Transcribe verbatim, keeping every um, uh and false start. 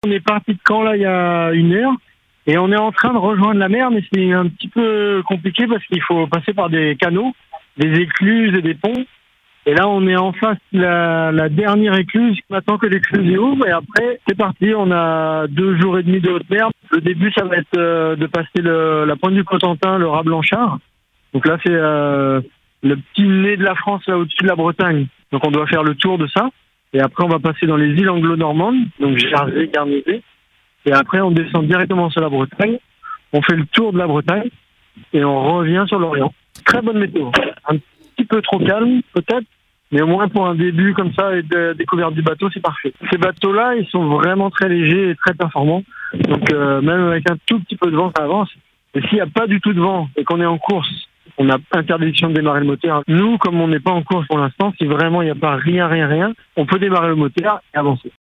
On est parti de Caen là il y a une heure et on est en train de rejoindre la mer, mais c'est un petit peu compliqué parce qu'il faut passer par des canaux, des écluses et des ponts. Et là, on est en face de la, la dernière écluse. On attend que l'écluse ouvre et après, c'est parti. On a deux jours et demi de haute mer. Le début, ça va être euh, de passer le, la pointe du Cotentin, le Raz Blanchard. Donc là, c'est euh, le petit nez de la France là au-dessus de la Bretagne. Donc on doit faire le tour de ça. Et après, on va passer dans les îles anglo-normandes, donc Jersey, Guernesey. Et après, on descend directement sur la Bretagne. On fait le tour de la Bretagne et on revient sur l'Orient. Très bonne météo. Un petit peu trop calme, peut-être, mais au moins pour un début comme ça et de découverte du bateau, c'est parfait. Ces bateaux-là, ils sont vraiment très légers et très performants. Donc, euh, même avec un tout petit peu de vent, ça avance. Et s'il n'y a pas du tout de vent et qu'on est en course, on a interdiction de démarrer le moteur. Nous, comme on n'est pas en course pour l'instant, si vraiment il n'y a pas rien, rien, rien, on peut démarrer le moteur et avancer.